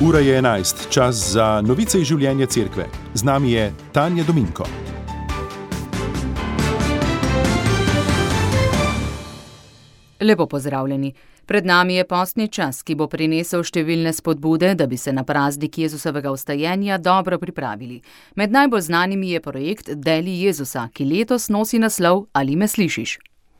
Ura je 11, čas za novice iz življenja cerkve. Z nami je Tanja Dominko. Lepo pozdravljeni. Pred nami je postni čas, ki bo prinesel številne spodbude, da bi se na praznik Jezusovega vstajenja dobro pripravili. Med najbolj znanimi je projekt Deli Jezusa, ki letos nosi naslov Ali me slišiš?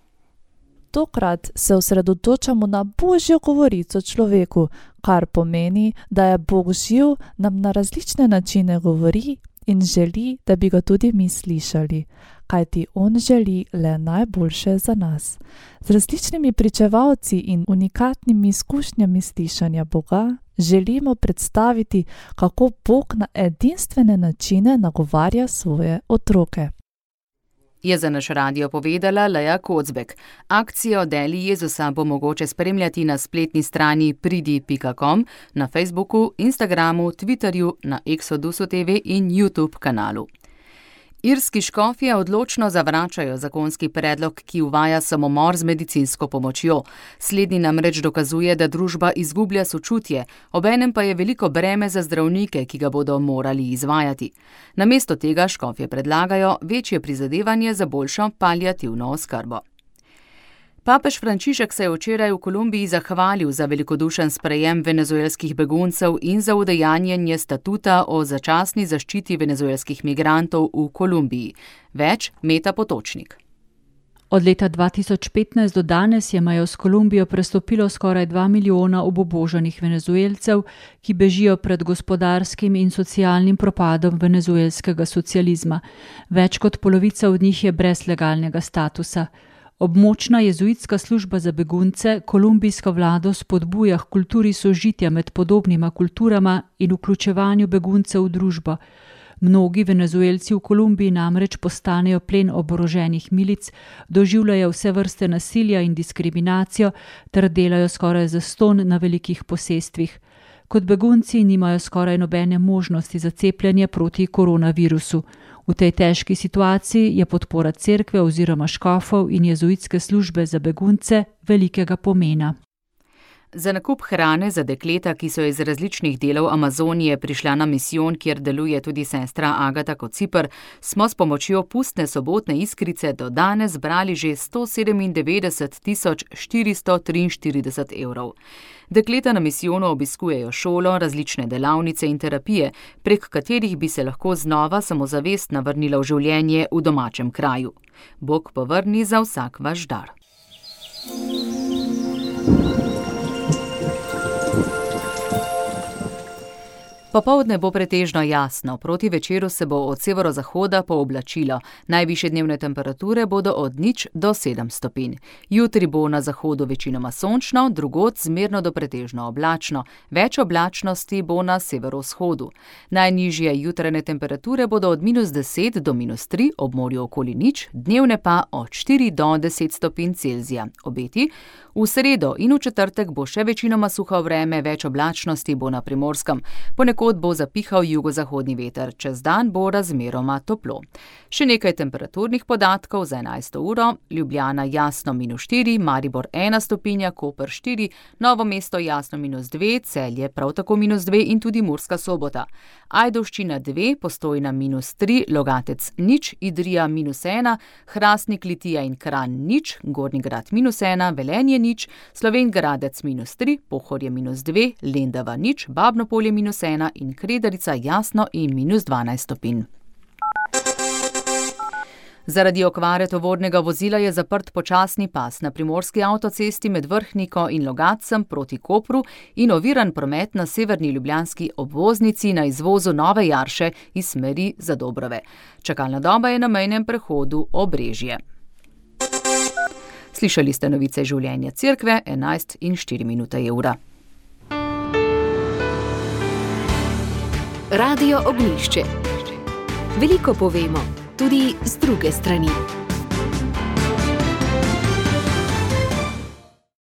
Tokrat se osredotočamo na Božjo govorico človeku, kar pomeni, da je Bog živ, nam na različne načine govori in želi, da bi ga tudi mi slišali, kajti on želi le najboljše za nas. Z različnimi pričevalci in unikatnimi izkušnjami slišanja Boga želimo predstaviti, kako Bog na edinstvene načine nagovarja svoje otroke. Je za naš radio povedala Leja Kocbek. Akcijo Deli Jezusa bo mogoče spremljati na spletni strani pridi.com, na Facebooku, Instagramu, Twitterju, na Exodusu TV in YouTube kanalu. Irski škofje odločno zavračajo zakonski predlog, ki uvaja samomor z medicinsko pomočjo. Slednji namreč dokazuje, da družba izgublja sočutje, obenem pa je veliko breme za zdravnike, ki ga bodo morali izvajati. Namesto tega škofje predlagajo večje prizadevanje za boljšo paliativno oskrbo. Papež Frančišek se je včeraj v Kolumbiji zahvalil za velikodušen sprejem venezuelskih beguncev in za udejanjenje statuta o začasni zaščiti venezuelskih migrantov v Kolumbiji. Več Meta Potočnik. Od leta 2015 do danes je mejo s Kolumbijo prestopilo skoraj 2 milijona obubožanih Venezuelcev, ki bežijo pred gospodarskim in socialnim propadom venezuelskega socializma. Več kot polovica od njih je brez legalnega statusa. Območna jezuitska služba za begunce kolumbijsko vlado spodbuja k kulturi sožitja med podobnima kulturama in vključevanju beguncev v družbo. Mnogi Venezuelci v Kolumbiji namreč postanejo plen oboroženih milic, doživljajo vse vrste nasilja in diskriminacijo ter delajo skoraj zastonj na velikih posestvih. Kot begunci nimajo skoraj nobene možnosti za cepljenje proti koronavirusu. V tej težki situaciji je podpora cerkve oziroma škofov in jezuitske službe za begunce velikega pomena. Za nakup hrane za dekleta, ki so iz različnih delov Amazonije prišla na misijon, kjer deluje tudi sestra Agata Kociper, smo s pomočjo pustne sobotne iskrice do danes zbrali že 197 443 evrov. Dekleta na misijonu obiskujejo šolo, različne delavnice in terapije, prek katerih bi se lahko znova samozavestna vrnila v življenje v domačem kraju. Bog povrni za vsak vaš dar. Popoldne bo pretežno jasno, proti večeru se bo od severozahoda pooblačilo. Najvišje dnevne temperature bodo od 0 do 7 stopinj. Jutri bo na zahodu večinoma sončno, drugod zmerno do pretežno oblačno. Več oblačnosti bo na severovzhodu. Najnižje jutranje temperature bodo od -10 do -3, ob morju okoli 0, dnevne pa od 4 do 10 stopinj Celzija. Obeti: v sredo in v četrtek bo še večinoma suho vreme, več oblačnosti bo na Primorskem. Ponekod bo zapihal jugozahodni veter, čez dan bo razmeroma toplo. Še nekaj temperaturnih podatkov za 11. uro. Ljubljana jasno -4, Maribor 1 stopinja, Koper 4, Novo mesto jasno -2, Celje prav tako -2 in tudi Murska Sobota. Ajdovščina 2, Postojna -3, Logatec 0, Idrija -1, Hrastnik, Litija in Kranj 0, Gornji Grad -1, Velenje 0, Slovenj Gradec -3, Pohorje -2, Lendava 0, Babnopolje -1 in Kredarica jasno in -12 stopinj. Zaradi okvare tovornega vozila je zaprt počasni pas na primorski avtocesti med Vrhniko in Logatcem proti Kopru in oviran promet na severni ljubljanski obvoznici na izvozu Nove Jarše iz smeri Zadobrove. Čakalna doba je na mejnem prehodu Obrežje. Slišali ste novice življenja cerkve, 11:04 je ura. Radio Ognjišče. Veliko povemo, tudi z druge strani.